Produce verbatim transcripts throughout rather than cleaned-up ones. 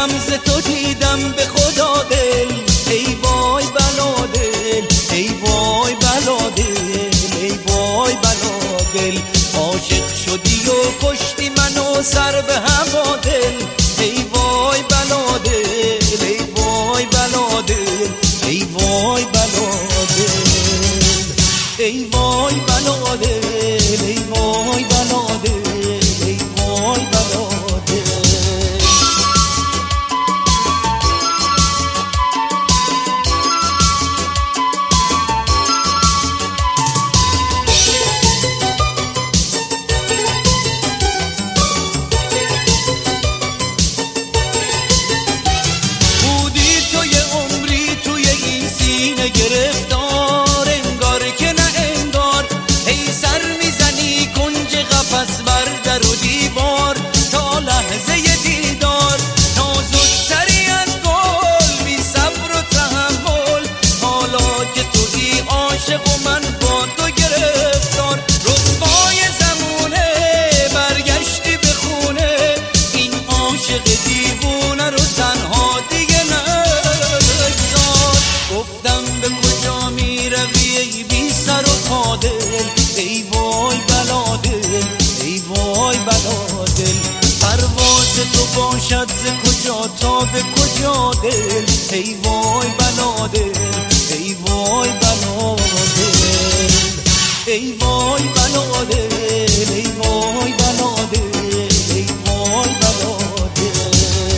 ز تو دیدم به خدا دل، ای وای بلا دل، ای وای بلا دل، ای وای بلا دل. عاشق شدی و کشتی منو سر به هوا دل، ای وای بلا دل، ای وای بلا دل، ای وای بلا دل، ای وای بلا دل، ای وای بلا دل، ای وای بلا دل. گرفتار انگار که نه انگار، ای سر میزنی کنج قفس بر در و دیوار، تا لحظه دیدار نازکتری از گل، بی صبر و تحمل حالا که تویی عاشق و من با تو گرفتار. رسوای زمونه برگشتی به خونه، این عاشق دیوونه رو تنها دیگه نگذار. گفتم به کجا می روی ای بی سر و پا دل، ای وای بلا دل، ای وای بلا دل. پرواز تو باشد ز کجا تا به کجا دل، ای وای بلا دل، ای وای بلا دل، ای وای بلا دل، ای وای بلا دل، ای وای بلا دل.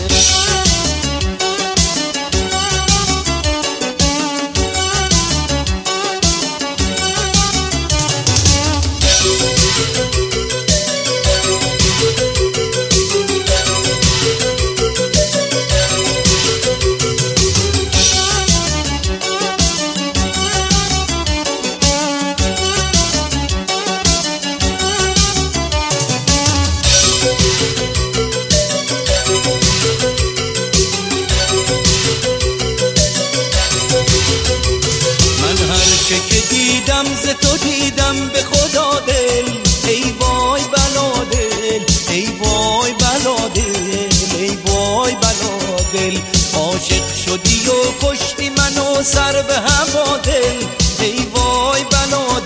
که دیدم ز تو دیدم به خدا دل، ای وای بلا دل، ای وای بلا دل، ای وای بلا دل. عاشق شدی و کشتی منو سر به هوا دل، ای وای بلا